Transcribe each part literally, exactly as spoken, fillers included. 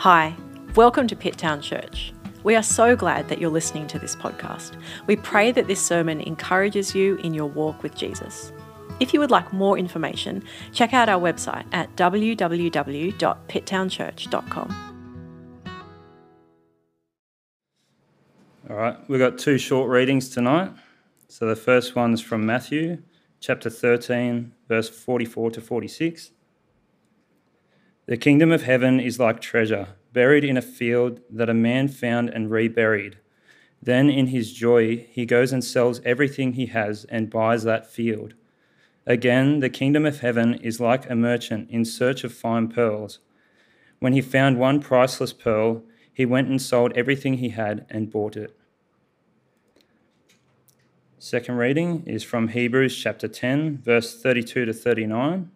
Hi, welcome to Pitttown Church. We are so glad that you're listening to this podcast. We pray that this sermon encourages you in your walk with Jesus. If you would like more information, check out our website at w w w dot pitttown church dot com. All right, we've got two short readings tonight. So the first one's from Matthew, chapter thirteen, verse forty-four to forty-six. The kingdom of heaven is like treasure buried in a field that a man found and reburied. Then in his joy, he goes and sells everything he has and buys that field. Again, the kingdom of heaven is like a merchant in search of fine pearls. When he found one priceless pearl, he went and sold everything he had and bought it. Second reading is from Hebrews chapter ten, verse thirty-two to thirty-nine.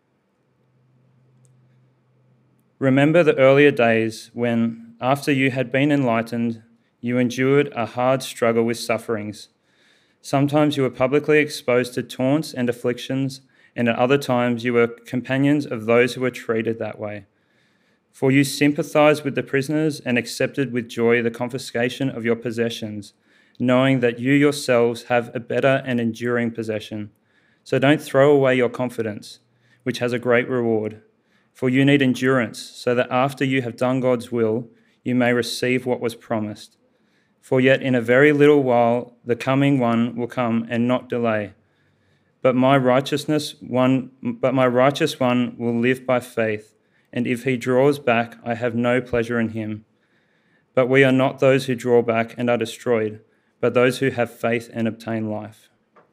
Remember the earlier days when, after you had been enlightened, you endured a hard struggle with sufferings. Sometimes you were publicly exposed to taunts and afflictions, and at other times you were companions of those who were treated that way. For you sympathized with the prisoners and accepted with joy the confiscation of your possessions, knowing that you yourselves have a better and enduring possession. So don't throw away your confidence, which has a great reward. For you need endurance, so that after you have done God's will, you may receive what was promised. For yet in a very little while the coming one will come and not delay. But my righteousness one, but my righteous one will live by faith, and if he draws back, I have no pleasure in him. But we are not those who draw back and are destroyed, but those who have faith and obtain life.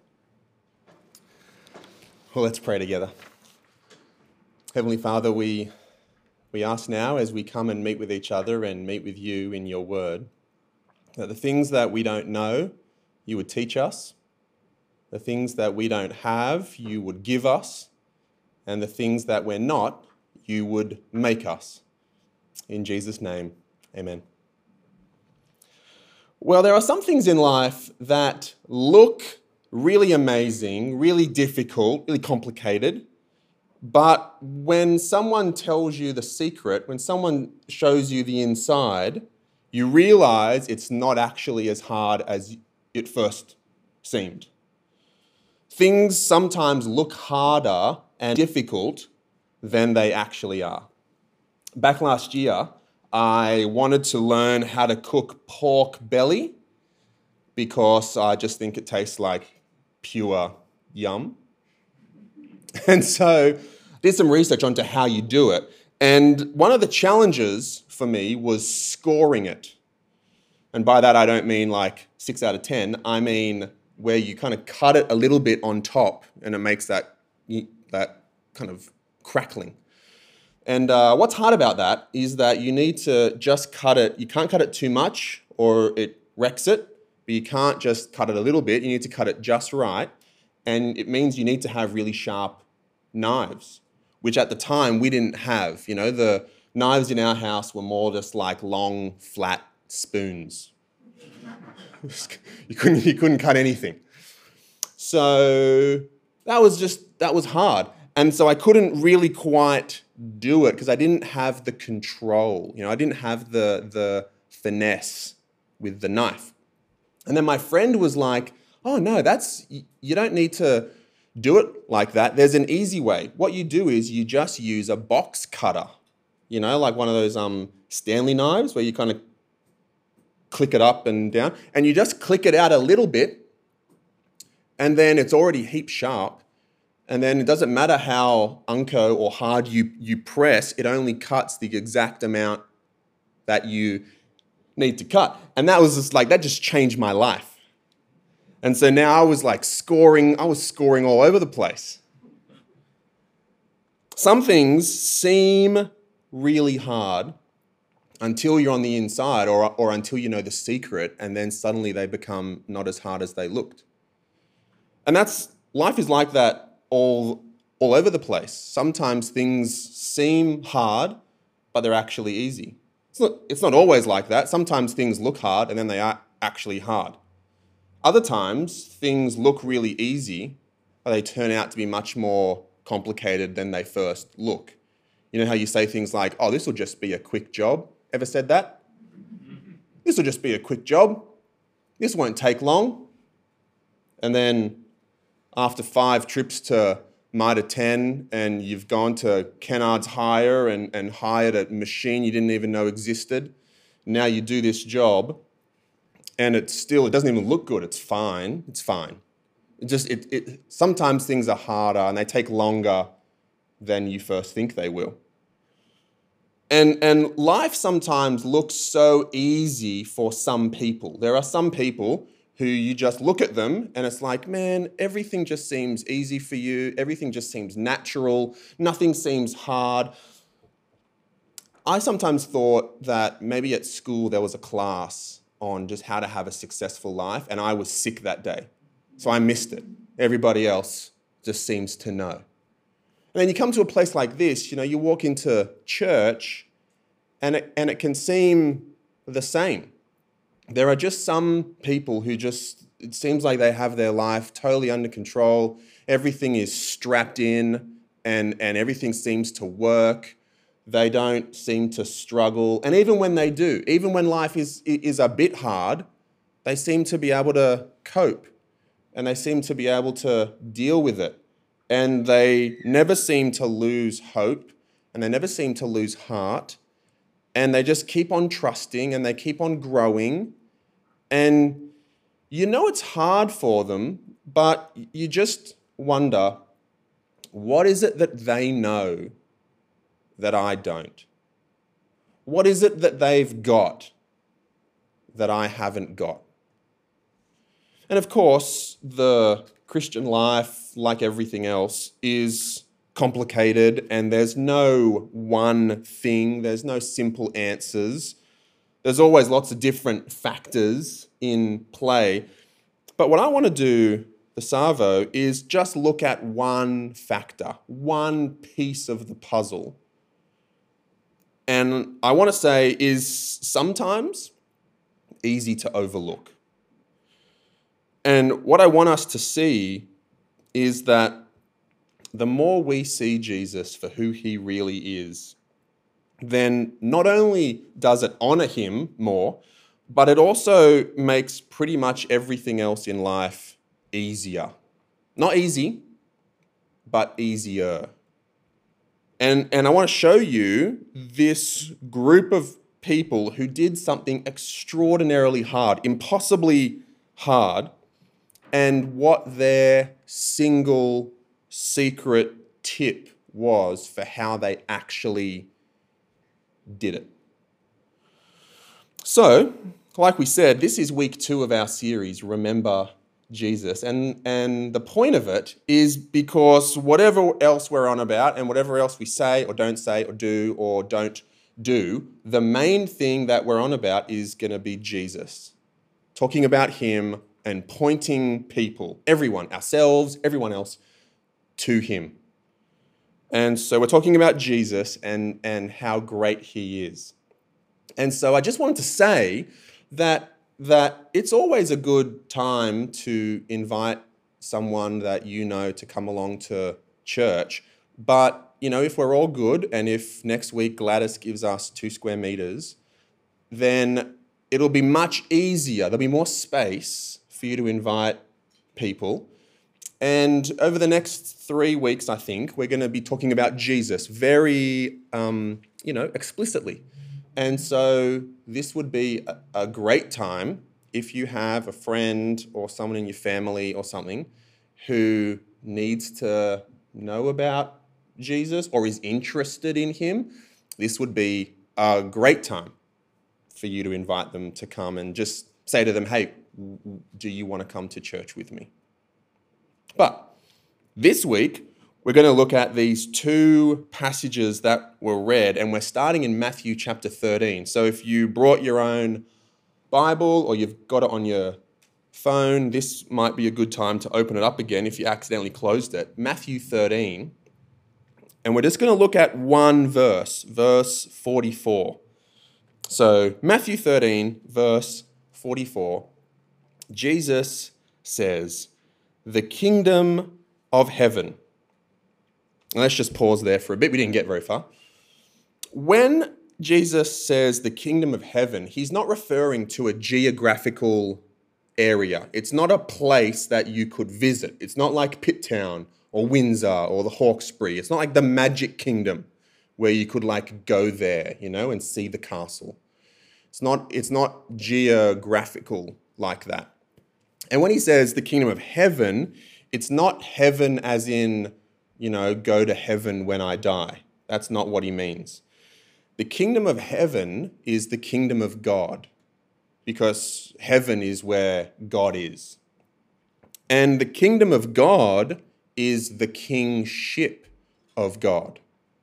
Well, let's pray together. Heavenly Father, we we ask now as we come and meet with each other and meet with you in your word, that the things that we don't know, you would teach us. The things that we don't have, you would give us. And the things that we're not, you would make us. In Jesus' name, amen. Well, there are some things in life that look really amazing, really difficult, really complicated. But when someone tells you the secret, when someone shows you the inside, you realize it's not actually as hard as it first seemed. Things sometimes look harder and difficult than they actually are. Back last year, I wanted to learn how to cook pork belly because I just think it tastes like pure yum. And so I did some research onto how you do it. And one of the challenges for me was scoring it. And by that, I don't mean like six out of ten. I mean where you kind of cut it a little bit on top and it makes that, that kind of crackling. And uh, what's hard about that is that you need to just cut it. You can't cut it too much or it wrecks it. But you can't just cut it a little bit. You need to cut it just right. And it means you need to have really sharp knives, which at the time we didn't have. You know, the knives in our house were more just like long, flat spoons. you couldn't, you couldn't cut anything. So that was just, that was hard. And so I couldn't really quite do it because I didn't have the control. You know, I didn't have the, the finesse with the knife. And then my friend was like, oh no, that's, you don't need to do it like that. There's an easy way. What you do is you just use a box cutter, you know, like one of those um, Stanley knives where you kind of click it up and down, and you just click it out a little bit, and then it's already heap sharp, and then it doesn't matter how unco or hard you, you press, it only cuts the exact amount that you need to cut. And that was just like, that just changed my life. And so now I was like scoring, I was scoring all over the place. Some things seem really hard until you're on the inside or, or until you know the secret, and then suddenly they become not as hard as they looked. And that's, life is like that all, all over the place. Sometimes things seem hard, but they're actually easy. It's not, it's not always like that. Sometimes things look hard and then they are actually hard. Other times, things look really easy, but they turn out to be much more complicated than they first look. You know how you say things like, oh, this will just be a quick job? Ever said that? This will just be a quick job. This won't take long. And then after five trips to Mitre ten and you've gone to Kennard's Hire and, and hired a machine you didn't even know existed, now you do this job and it's still, it doesn't even look good. It's fine. It's fine. It just, it, it, sometimes things are harder and they take longer than you first think they will. And, and life sometimes looks so easy for some people. There are some people who you just look at them and it's like, man, everything just seems easy for you. Everything just seems natural. Nothing seems hard. I sometimes thought that maybe at school there was a class on just how to have a successful life and I was sick that day. So I missed it. Everybody else just seems to know. And then you come to a place like this, you know, you walk into church and it, and it can seem the same. There are just some people who just, it seems like they have their life totally under control. Everything is strapped in and, and everything seems to work. They don't seem to struggle. And even when they do, even when life is, is a bit hard, they seem to be able to cope and they seem to be able to deal with it. And they never seem to lose hope and they never seem to lose heart. And they just keep on trusting and they keep on growing. And you know it's hard for them, but you just wonder, what is it that they know that I don't? What is it that they've got that I haven't got? And of course, the Christian life, like everything else, is complicated and there's no one thing, there's no simple answers. There's always lots of different factors in play. But what I want to do this Arvo is just look at one factor, one piece of the puzzle. And I want to say is sometimes easy to overlook. And what I want us to see is that the more we see Jesus for who he really is, then not only does it honor him more, but it also makes pretty much everything else in life easier. Not easy, but easier. And, and I want to show you this group of people who did something extraordinarily hard, impossibly hard, and what their single secret tip was for how they actually did it. So, like we said, this is week two of our series, Remember Jesus. And, and the point of it is because whatever else we're on about and whatever else we say or don't say or do or don't do, the main thing that we're on about is going to be Jesus. Talking about him and pointing people, everyone, ourselves, everyone else, to him. And so we're talking about Jesus and, and how great he is. And so I just wanted to say that, that it's always a good time to invite someone that you know to come along to church. But, you know, if we're all good and if next week Gladys gives us two square meters, then it'll be much easier. There'll be more space for you to invite people. And over the next three weeks, I think, we're going to be talking about Jesus very, um, you know, explicitly. And so this would be a, a great time if you have a friend or someone in your family or something who needs to know about Jesus or is interested in him. This would be a great time for you to invite them to come and just say to them, hey, do you want to come to church with me? But this week, we're going to look at these two passages that were read, and we're starting in Matthew chapter thirteen. So if you brought your own Bible or you've got it on your phone, this might be a good time to open it up again if you accidentally closed it. Matthew thirteen, and we're just going to look at one verse, verse forty-four. So Matthew thirteen, verse forty-four, Jesus says, "The kingdom of heaven." And let's just pause there for a bit. We didn't get very far. When Jesus says the kingdom of heaven, he's not referring to a geographical area. It's not a place that you could visit. It's not like Pitt Town or Windsor or the Hawkesbury. It's not like the Magic Kingdom where you could like go there, you know, and see the castle. It's not, it's not geographical like that. And when he says the kingdom of heaven, it's not heaven as in, you know, go to heaven when I die. That's not what he means. The kingdom of heaven is the kingdom of God, because heaven is where God is. And the kingdom of God is the kingship of God.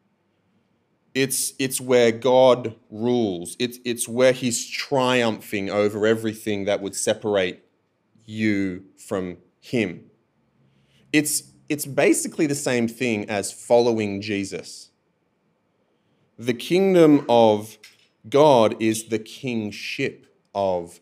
It's, it's where God rules. It's, it's where he's triumphing over everything that would separate you from him. It's, it's basically the same thing as following Jesus. The kingdom of God is the kingship of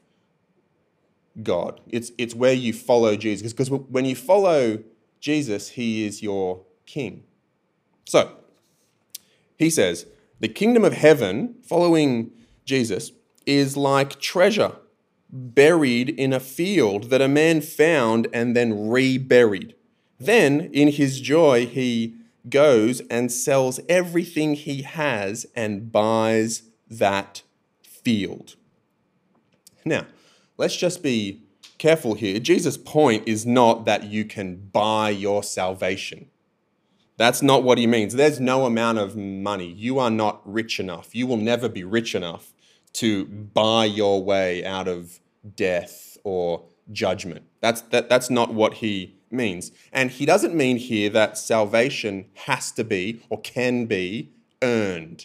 God. It's, it's where you follow Jesus, because when you follow Jesus, he is your king. So, he says, the kingdom of heaven, following Jesus, is like treasure buried in a field that a man found and then reburied. Then, in his joy, he goes and sells everything he has and buys that field. Now, let's just be careful here. Jesus' point is not that you can buy your salvation. That's not what he means. There's no amount of money. You are not rich enough. You will never be rich enough to buy your way out of death or judgment. That's, that, that's not what he means. And he doesn't mean here that salvation has to be or can be earned.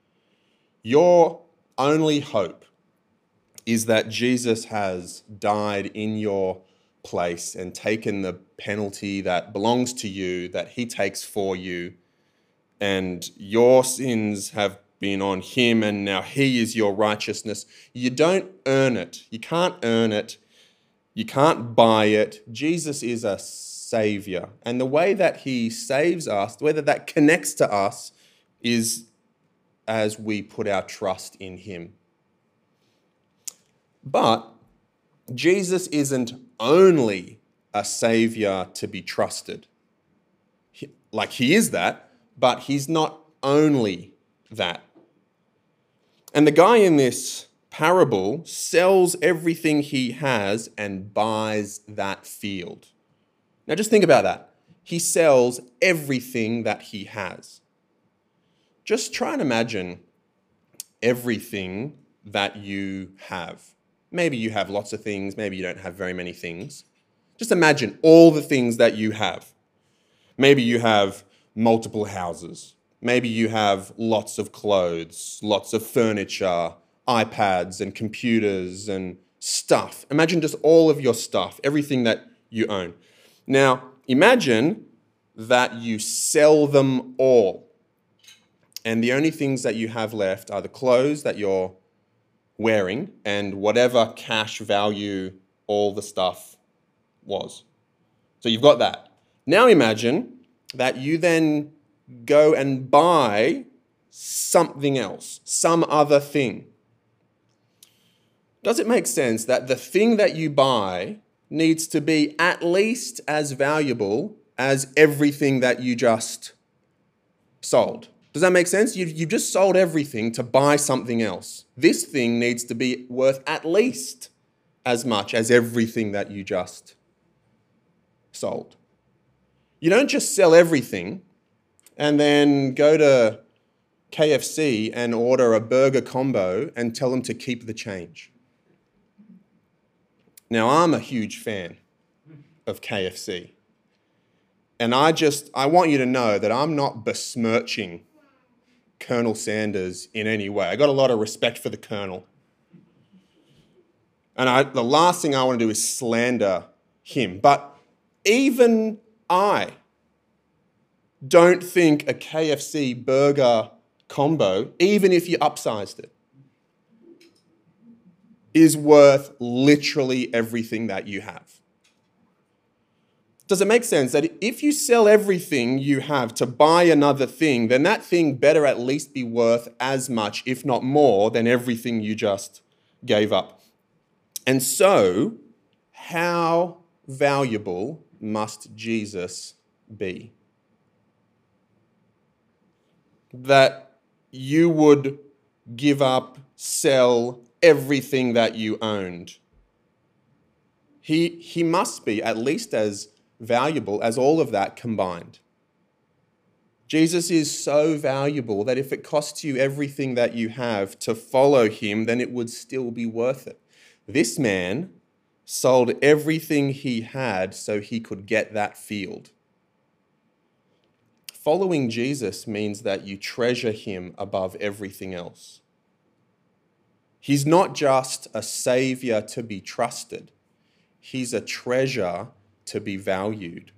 Your only hope is that Jesus has died in your place and taken the penalty that belongs to you, that he takes for you, and your sins have been on him, and now he is your righteousness. You don't earn it. You can't earn it. You can't buy it. Jesus is a savior, and the way that he saves us, the way that that connects to us, is as we put our trust in him. But Jesus isn't only a savior to be trusted. He, like he is that, but he's not only that. And the guy in this parable sells everything he has and buys that field. Now just think about that. He sells everything that he has. Just try and imagine everything that you have. Maybe you have lots of things, maybe you don't have very many things. Just imagine all the things that you have. Maybe you have multiple houses. Maybe you have lots of clothes, lots of furniture, iPads and computers and stuff. Imagine just all of your stuff, everything that you own. Now, imagine that you sell them all. And the only things that you have left are the clothes that you're wearing and whatever cash value all the stuff was. So you've got that. Now imagine that you then go and buy something else, some other thing. Does it make sense that the thing that you buy needs to be at least as valuable as everything that you just sold? Does that make sense? You've, you've just sold everything to buy something else. This thing needs to be worth at least as much as everything that you just sold. You don't just sell everything and then go to K F C and order a burger combo and tell them to keep the change. Now, I'm a huge fan of K F C. And I just, I want you to know that I'm not besmirching Colonel Sanders in any way. I got a lot of respect for the Colonel. And I, the last thing I want to do is slander him. But even I don't think a K F C burger combo, even if you upsized it, is worth literally everything that you have. Does it make sense that if you sell everything you have to buy another thing, then that thing better at least be worth as much, if not more, than everything you just gave up? And so, how valuable must Jesus be? That you would give up, sell everything that you owned. He, he must be at least as valuable as all of that combined. Jesus is so valuable that if it costs you everything that you have to follow him, then it would still be worth it. This man sold everything he had so he could get that field. Following Jesus means that you treasure him above everything else. He's not just a savior to be trusted. He's a treasure to be valued.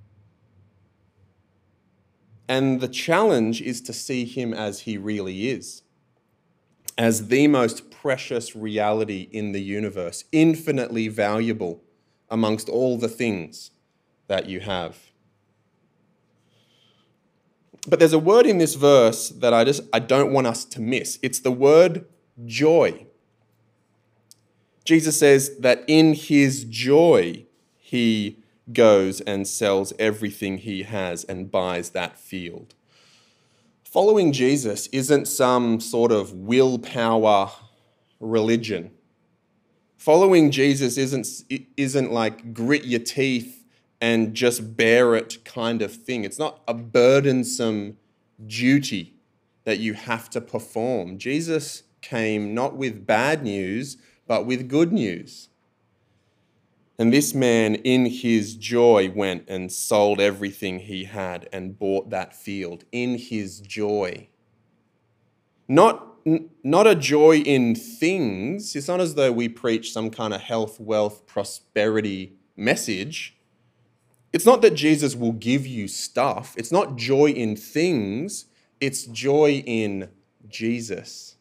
And the challenge is to see him as he really is, as the most precious reality in the universe, infinitely valuable amongst all the things that you have. But there's a word in this verse that I just I don't want us to miss. It's the word joy. Jesus says that in his joy, he goes and sells everything he has and buys that field. Following Jesus isn't some sort of willpower religion. Following Jesus isn't, isn't like grit your teeth and just bear it kind of thing. It's not a burdensome duty that you have to perform. Jesus came not with bad news, but with good news. And this man, in his joy, went and sold everything he had and bought that field in his joy. Not, not a joy in things. It's not as though we preach some kind of health, wealth, prosperity message. It's not that Jesus will give you stuff. It's not joy in things. It's joy in Jesus.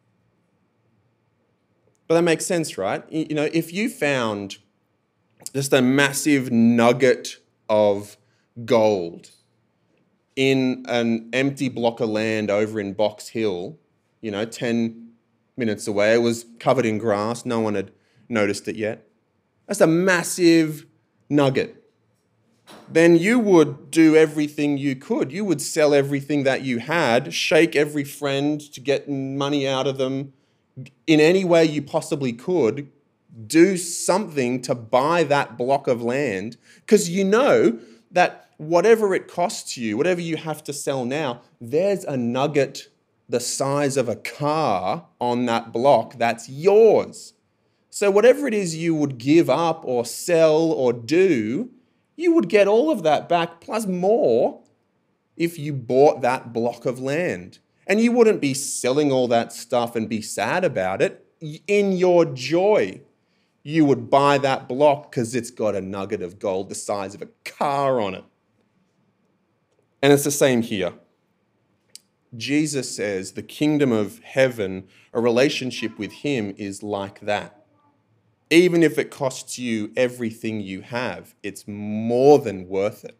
But that makes sense, right? You know, if you found just a massive nugget of gold in an empty block of land over in Box Hill, you know, ten minutes away, it was covered in grass, no one had noticed it yet. That's a massive nugget. Then you would do everything you could. You would sell everything that you had, shake every friend to get money out of them in any way you possibly could. Do something to buy that block of land, because you know that whatever it costs you, whatever you have to sell now, there's a nugget the size of a car on that block that's yours. So whatever it is you would give up or sell or do, you would get all of that back plus more if you bought that block of land. And you wouldn't be selling all that stuff and be sad about it. In your joy, you would buy that block because it's got a nugget of gold the size of a car on it. And it's the same here. Jesus says the kingdom of heaven, a relationship with him, is like that. Even if it costs you everything you have, it's more than worth it.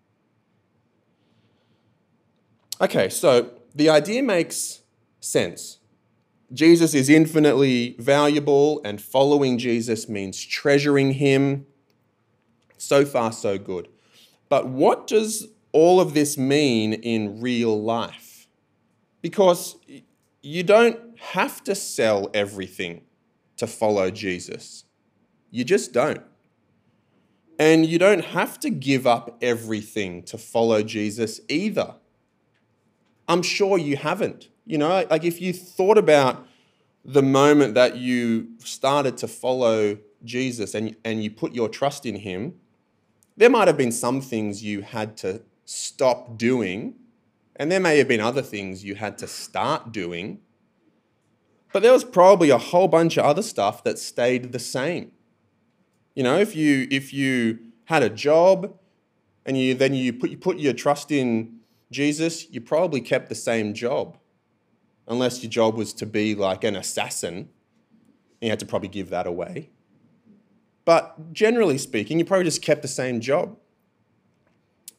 Okay, so the idea makes sense. Jesus is infinitely valuable, and following Jesus means treasuring him. So far, so good. But what does all of this mean in real life? Because you don't have to sell everything to follow Jesus. You just don't. And you don't have to give up everything to follow Jesus either. I'm sure you haven't. You know, like if you thought about the moment that you started to follow Jesus and, and you put your trust in him, there might have been some things you had to stop doing, and there may have been other things you had to start doing, but there was probably a whole bunch of other stuff that stayed the same. You know, if you if you had a job and you then you put you put your trust in Jesus, you probably kept the same job. Unless your job was to be like an assassin, you had to probably give that away. But generally speaking, you probably just kept the same job.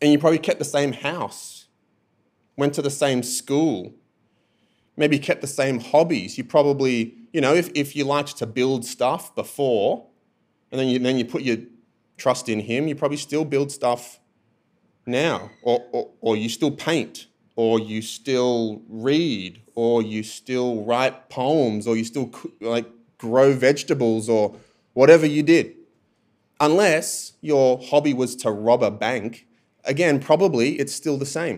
And you probably kept the same house, went to the same school, maybe kept the same hobbies. You probably, you know, if, if you liked to build stuff before, and then you, then you put your trust in him, you probably still build stuff now. Or, or, or you still paint, or you still read, or you still write poems, or you still like grow vegetables, or whatever you did. Unless your hobby was to rob a bank, again, probably it's still the same.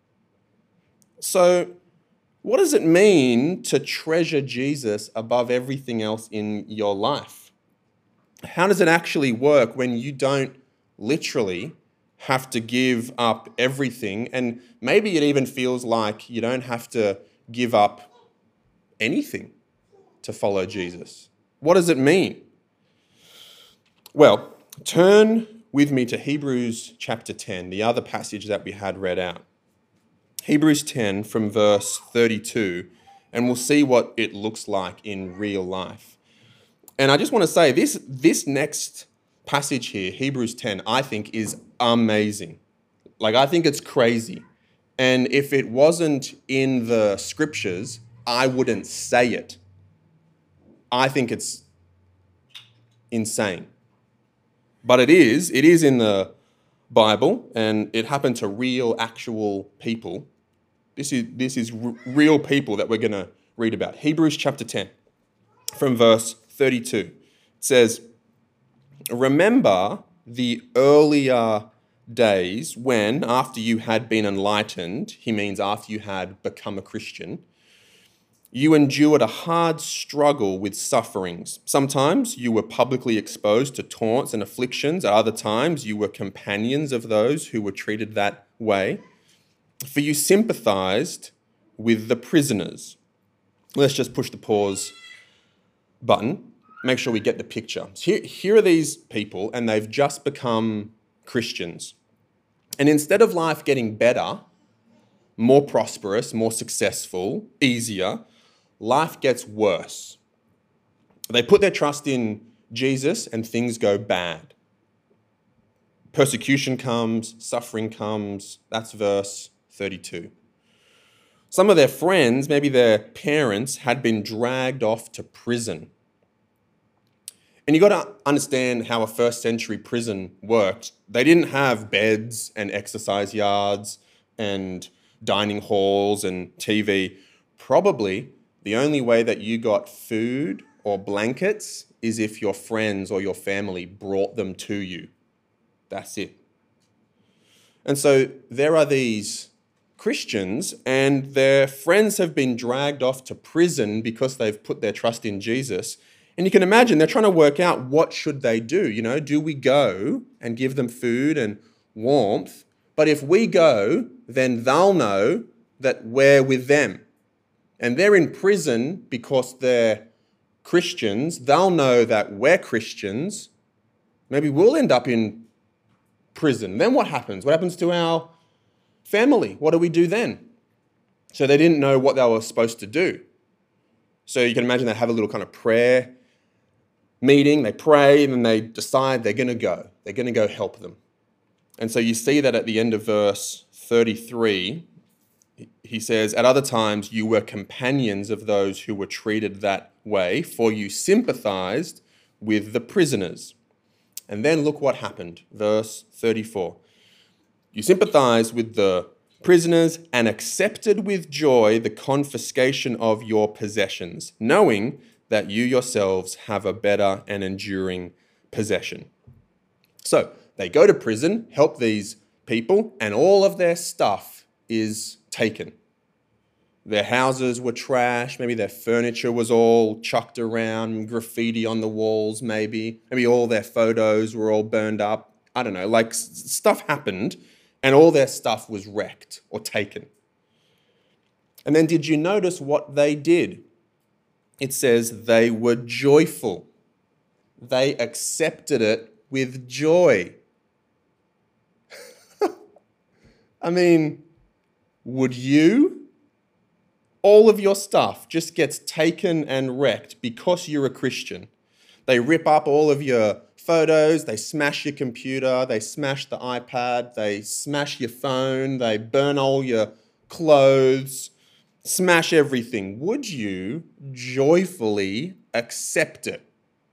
So what does it mean to treasure Jesus above everything else in your life? How does it actually work when you don't literally have to give up everything? And maybe it even feels like you don't have to give up anything to follow Jesus. What does it mean? Well, turn with me to Hebrews chapter ten, the other passage that we had read out. Hebrews ten from verse thirty-two, and we'll see what it looks like in real life. And I just want to say, this, this next passage here, Hebrews ten, I think is amazing. Like, I think it's crazy. And if it wasn't in the scriptures, I wouldn't say it. I think it's insane. But it is, it is in the Bible, and it happened to real, actual people. This is, this is r- real people that we're going to read about. Hebrews chapter ten, from verse thirty-two. It says, "Remember the earlier days when, after you had been enlightened," he means after you had become a Christian, "you endured a hard struggle with sufferings. Sometimes you were publicly exposed to taunts and afflictions. At other times you were companions of those who were treated that way. For you sympathized with the prisoners." Let's just push the pause button. Make sure we get the picture. Here, here are these people, and they've just become Christians. And instead of life getting better, more prosperous, more successful, easier, life gets worse. They put their trust in Jesus and things go bad. Persecution comes, suffering comes. That's verse thirty-two. Some of their friends, maybe their parents, had been dragged off to prison. And you've got to understand how a first century prison worked. They didn't have beds and exercise yards and dining halls and T V. Probably the only way that you got food or blankets is if your friends or your family brought them to you. That's it. And so there are these Christians, and their friends have been dragged off to prison because they've put their trust in Jesus. And you can imagine they're trying to work out, what should they do? You know, do we go and give them food and warmth? But if we go, then they'll know that we're with them. And they're in prison because they're Christians. They'll know that we're Christians. Maybe we'll end up in prison. Then what happens? What happens to our family? What do we do then? So they didn't know what they were supposed to do. So you can imagine they have a little kind of prayer meeting. They pray and then they decide they're going to go. They're going to go help them. And so you see that at the end of verse thirty-three, he says, "At other times you were companions of those who were treated that way, for you sympathized with the prisoners." And then look what happened. Verse thirty-four. "You sympathized with the prisoners and accepted with joy the confiscation of your possessions, knowing that you yourselves have a better and enduring possession." So they go to prison, help these people, and all of their stuff is taken. Their houses were trashed, maybe their furniture was all chucked around, graffiti on the walls maybe, maybe all their photos were all burned up. I don't know, like stuff happened and all their stuff was wrecked or taken. And then did you notice what they did? It says they were joyful. They accepted it with joy. I mean, would you? All of your stuff just gets taken and wrecked because you're a Christian. They rip up all of your photos, they smash your computer, they smash the iPad, they smash your phone, they burn all your clothes, smash everything. Would you joyfully accept it?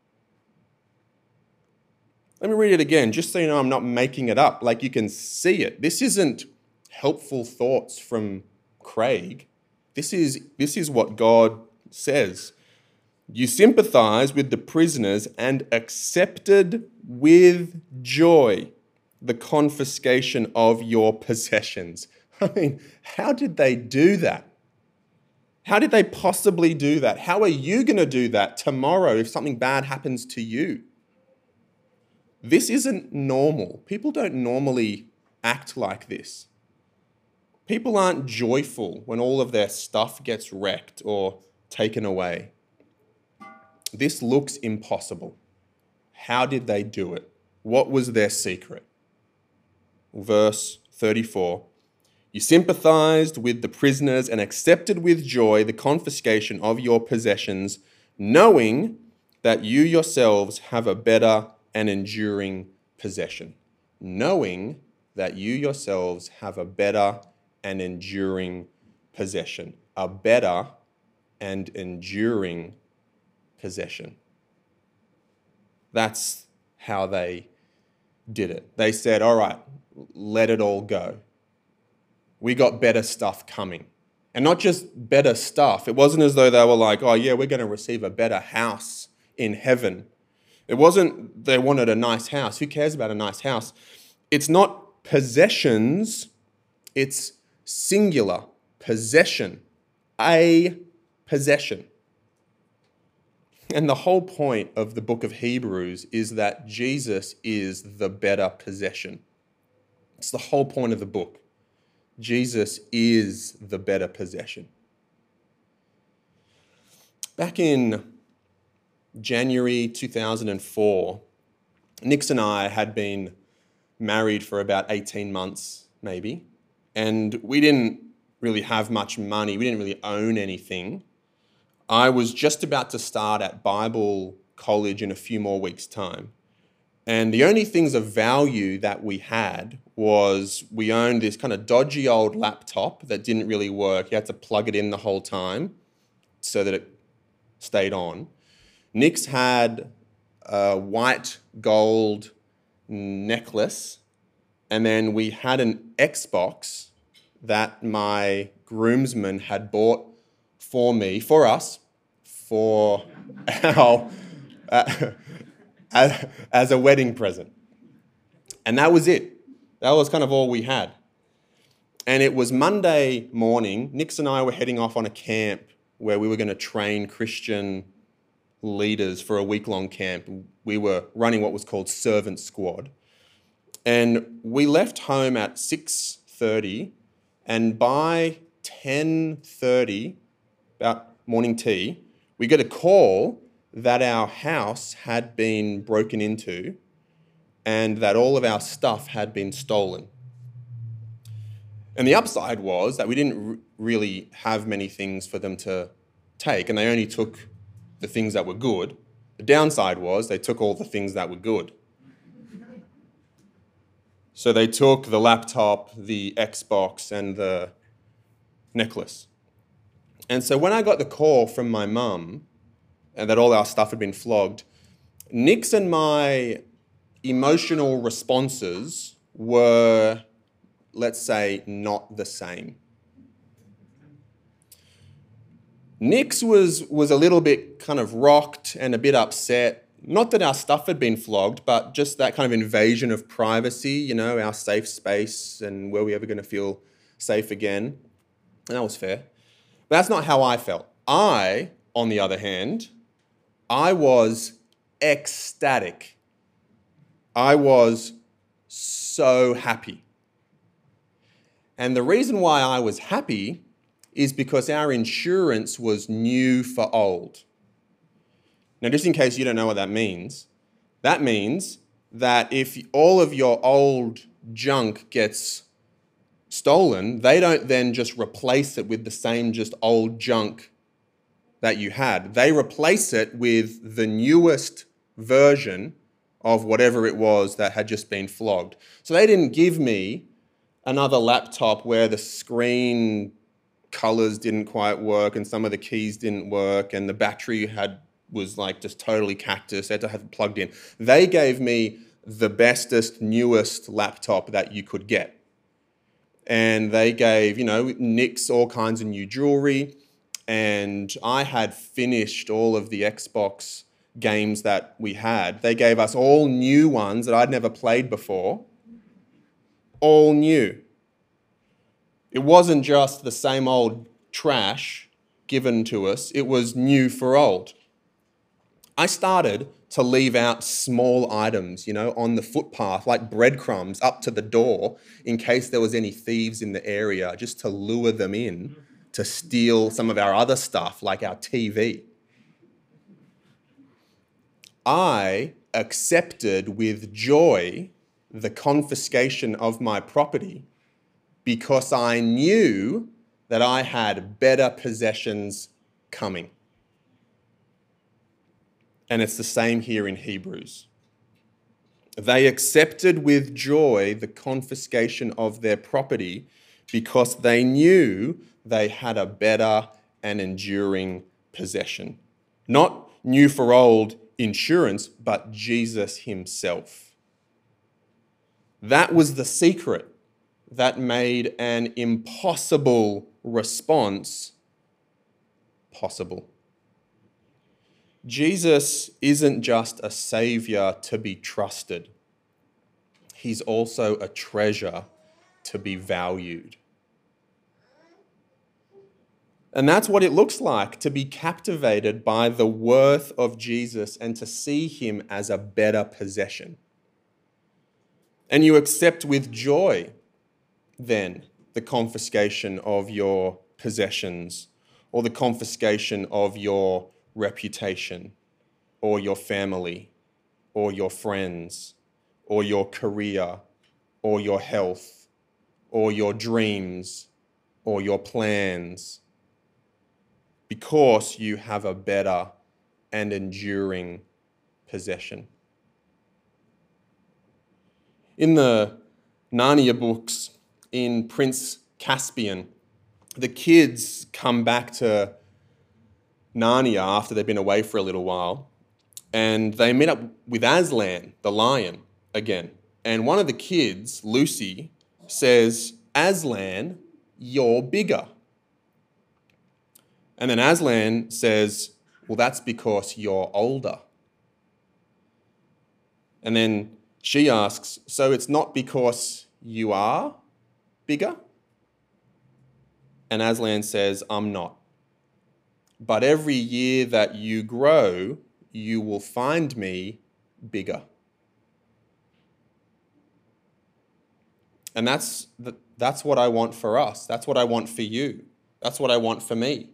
Let me read it again, just so you know I'm not making it up, like you can see it. This isn't helpful thoughts from Craig. This is, this is what God says. You sympathize with the prisoners and accepted with joy the confiscation of your possessions. I mean, how did they do that? How did they possibly do that? How are you going to do that tomorrow if something bad happens to you? This isn't normal. People don't normally act like this. People aren't joyful when all of their stuff gets wrecked or taken away. This looks impossible. How did they do it? What was their secret? Verse thirty-four. You sympathized with the prisoners and accepted with joy the confiscation of your possessions, knowing that you yourselves have a better and enduring possession. Knowing that you yourselves have a better and enduring possession. A better and enduring possession. That's how they did it. They said, all right, let it all go. We got better stuff coming. And not just better stuff. It wasn't as though they were like, oh yeah, we're going to receive a better house in heaven. It wasn't they wanted a nice house. Who cares about a nice house? It's not possessions, it's singular possession. A possession. And the whole point of the book of Hebrews is that Jesus is the better possession. It's the whole point of the book. Jesus is the better possession. Back in January two thousand four, Nix and I had been married for about eighteen months, maybe, and we didn't really have much money. We didn't really own anything. I was just about to start at Bible college in a few more weeks' time. And the only things of value that we had was we owned this kind of dodgy old laptop that didn't really work. You had to plug it in the whole time so that it stayed on. Nix had a white gold necklace, and then we had an Xbox that my groomsman had bought for me, for us, for our, uh, as, as a wedding present. And that was it. That was kind of all we had. And it was Monday morning. Nix and I were heading off on a camp where we were going to train Christian leaders for a week-long camp. We were running what was called Servant Squad. And we left home at six thirty, and by ten thirty, about morning tea, we get a call that our house had been broken into and that all of our stuff had been stolen. And the upside was that we didn't r- really have many things for them to take, and they only took the things that were good. The downside was they took all the things that were good. So they took the laptop, the Xbox, and the necklace. And so when I got the call from my mum and that all our stuff had been flogged, Nix and my emotional responses were, let's say, not the same. Nix was, was a little bit kind of rocked and a bit upset. Not that our stuff had been flogged, but just that kind of invasion of privacy, you know, our safe space, and were we ever going to feel safe again? And that was fair. But that's not how I felt. I, on the other hand, I was ecstatic. I was so happy. And the reason why I was happy is because our insurance was new for old. Now, just in case you don't know what that means, that means that if all of your old junk gets stolen, they don't then just replace it with the same just old junk that you had. They replace it with the newest version of whatever it was that had just been flogged. So they didn't give me another laptop where the screen colors didn't quite work and some of the keys didn't work and the battery had was like just totally cactus. They had to have it plugged in. They gave me the bestest, newest laptop that you could get. And they gave, you know, Nick's all kinds of new jewelry. And I had finished all of the Xbox games that we had. They gave us all new ones that I'd never played before. All new. It wasn't just the same old trash given to us. It was new for old. I started to leave out small items, you know, on the footpath, like breadcrumbs up to the door in case there was any thieves in the area, just to lure them in to steal some of our other stuff, like our T V. I accepted with joy the confiscation of my property because I knew that I had better possessions coming. And it's the same here in Hebrews. They accepted with joy the confiscation of their property because they knew they had a better and enduring possession. Not new for old insurance, but Jesus himself. That was the secret that made an impossible response possible. Jesus isn't just a savior to be trusted. He's also a treasure to be valued. And that's what it looks like to be captivated by the worth of Jesus and to see him as a better possession. And you accept with joy, then, the confiscation of your possessions or the confiscation of your reputation or your family or your friends or your career or your health or your dreams or your plans, because you have a better and enduring possession. In the Narnia books, in Prince Caspian, the kids come back to Narnia after they've been away for a little while, and they meet up with Aslan, the lion, again. And one of the kids, Lucy, says, "Aslan, you're bigger." And then Aslan says, "Well, that's because you're older." And then she asks, "So it's not because you are bigger?" And Aslan says, "I'm not. But every year that you grow, you will find me bigger." And that's, that's what I want for us. That's what I want for you. That's what I want for me.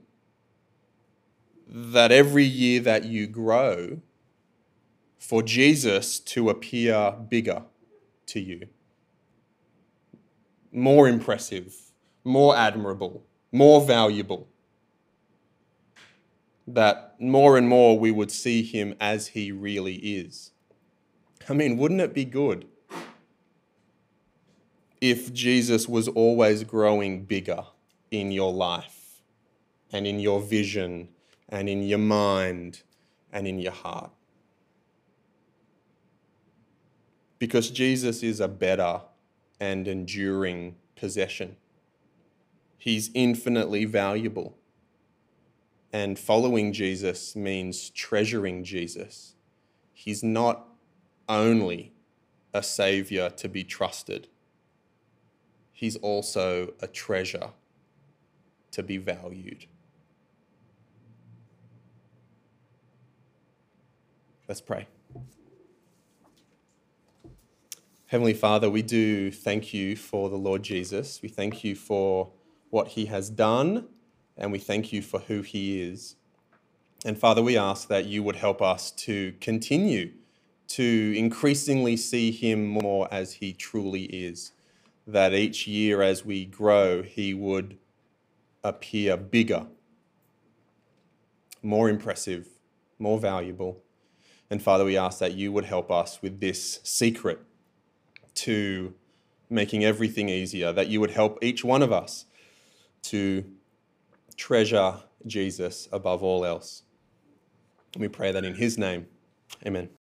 That every year that you grow, for Jesus to appear bigger to you. More impressive, more admirable, more valuable. That more and more we would see him as he really is. I mean, wouldn't it be good if Jesus was always growing bigger in your life and in your vision and in your mind and in your heart? Because Jesus is a better and enduring possession. He's infinitely valuable. And following Jesus means treasuring Jesus. He's not only a savior to be trusted, he's also a treasure to be valued. Let's pray. Heavenly Father, we do thank you for the Lord Jesus. We thank you for what he has done, and we thank you for who he is. And Father, we ask that you would help us to continue to increasingly see him more as he truly is. That each year as we grow, he would appear bigger, more impressive, more valuable. And Father, we ask that you would help us with this secret to making everything easier, that you would help each one of us to treasure Jesus above all else. And we pray that in his name. Amen.